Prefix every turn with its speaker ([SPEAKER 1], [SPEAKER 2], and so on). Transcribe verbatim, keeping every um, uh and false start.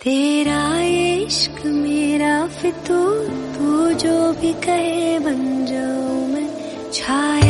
[SPEAKER 1] तेरा ये इश्क मेरा फितूर, तू जो भी कहे बन जाऊं मैं छाया।